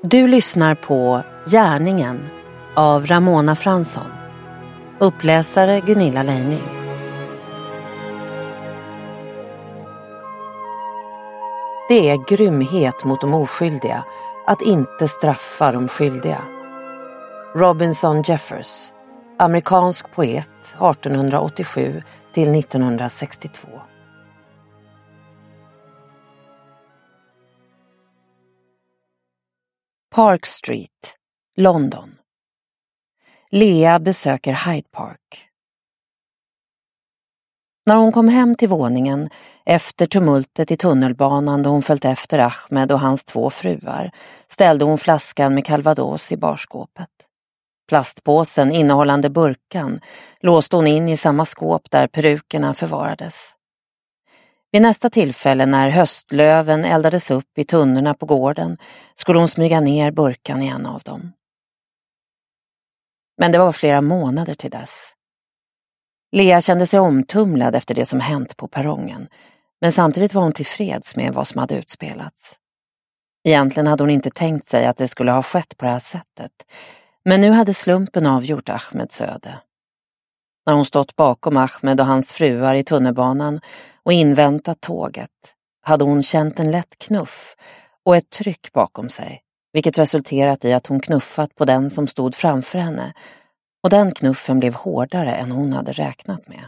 Du lyssnar på Gärningen av Ramona Fransson. Uppläsare Gunilla Leining. Det är grymhet mot de oskyldiga att inte straffa de skyldiga. Robinson Jeffers, amerikansk poet 1887 till 1962. Park Street, London. Lea besöker Hyde Park. När hon kom hem till våningen efter tumultet i tunnelbanan då hon följt efter Ahmed och hans 2 fruar ställde hon flaskan med calvados i barskåpet. Plastpåsen innehållande burkan låste hon in i samma skåp där perukerna förvarades. Vid nästa tillfälle när höstlöven eldades upp i tunnorna på gården skulle hon smyga ner burkan i en av dem. Men det var flera månader till dess. Lea kände sig omtumlad efter det som hänt på perrongen, men samtidigt var hon tillfreds med vad som hade utspelats. Egentligen hade hon inte tänkt sig att det skulle ha skett på det här sättet, men nu hade slumpen avgjort Ahmeds öde. När hon stått bakom Ahmed och hans fruar i tunnelbanan och inväntat tåget hade hon känt en lätt knuff och ett tryck bakom sig, vilket resulterat i att hon knuffat på den som stod framför henne, och den knuffen blev hårdare än hon hade räknat med.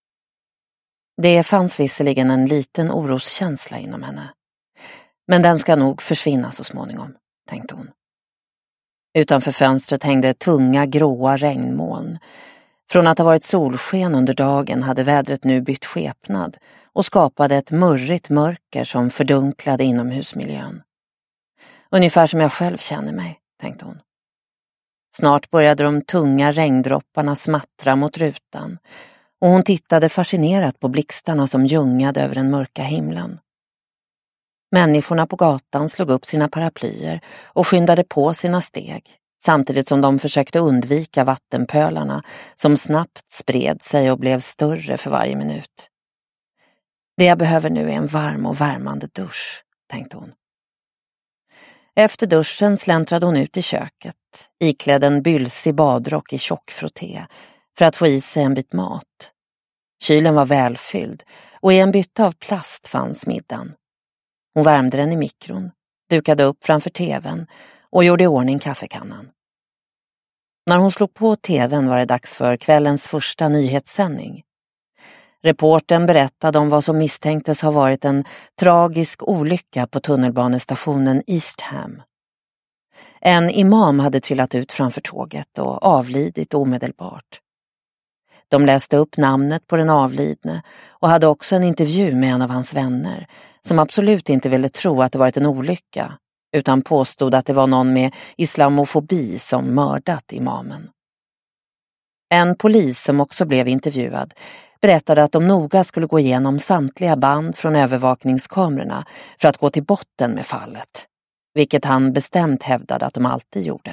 Det fanns visserligen en liten oroskänsla inom henne, men den ska nog försvinna så småningom, tänkte hon. Utanför fönstret hängde tunga gråa regnmoln. Från att ha varit solsken under dagen hade vädret nu bytt skepnad och skapade ett murrigt mörker som fördunklade inomhusmiljön. Ungefär som jag själv känner mig, tänkte hon. Snart började de tunga regndropparna smattra mot rutan och hon tittade fascinerat på blixtarna som ljungade över den mörka himlen. Människorna på gatan slog upp sina paraplyer och skyndade på sina steg, samtidigt som de försökte undvika vattenpölarna som snabbt spred sig och blev större för varje minut. Det jag behöver nu är en varm och värmande dusch, tänkte hon. Efter duschen släntrade hon ut i köket, iklädd en bylsig badrock i tjockfrotté, för att få i sig en bit mat. Kylen var välfylld och i en bytta av plast fanns middagen. Hon värmde den i mikron, dukade upp framför tvn och gjorde i ordning kaffekannan. När hon slog på tvn var det dags för kvällens första nyhetssändning. Reportern berättade om vad som misstänktes ha varit en tragisk olycka på tunnelbanestationen East Ham. En imam hade trillat ut framför tåget och avlidit omedelbart. De läste upp namnet på den avlidne och hade också en intervju med en av hans vänner som absolut inte ville tro att det varit en olycka utan påstod att det var någon med islamofobi som mördat imamen. En polis som också blev intervjuad berättade att de noga skulle gå igenom samtliga band från övervakningskamerorna för att gå till botten med fallet, vilket han bestämt hävdade att de alltid gjorde.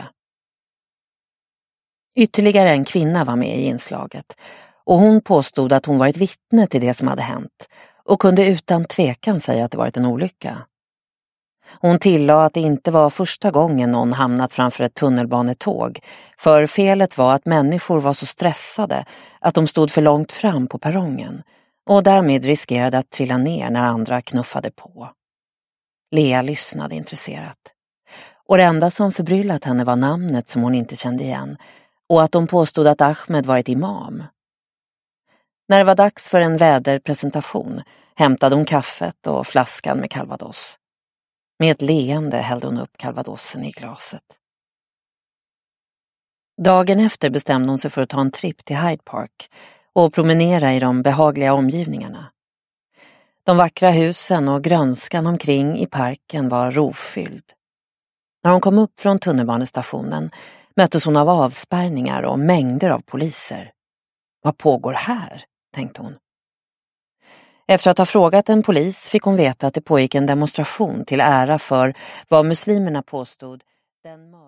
Ytterligare en kvinna var med i inslaget och hon påstod att hon varit vittne till det som hade hänt och kunde utan tvekan säga att det varit en olycka. Hon tillade att det inte var första gången någon hamnat framför ett tunnelbanetåg, för felet var att människor var så stressade att de stod för långt fram på perrongen och därmed riskerade att trilla ner när andra knuffade på. Lea lyssnade intresserat. Och det enda som förbryllat henne var namnet som hon inte kände igen och att de påstod att Ahmed varit imam. När det var dags för en väderpresentation hämtade hon kaffet och flaskan med calvados. Med ett leende hällde hon upp calvadosen i glaset. Dagen efter bestämde hon sig för att ta en tripp till Hyde Park och promenera i de behagliga omgivningarna. De vackra husen och grönskan omkring i parken var rofylld. När hon kom upp från tunnelbanestationen möttes hon av avspärrningar och mängder av poliser. Vad pågår här, tänkte hon. Efter att ha frågat en polis fick hon veta att det pågick en demonstration till ära för vad muslimerna påstod den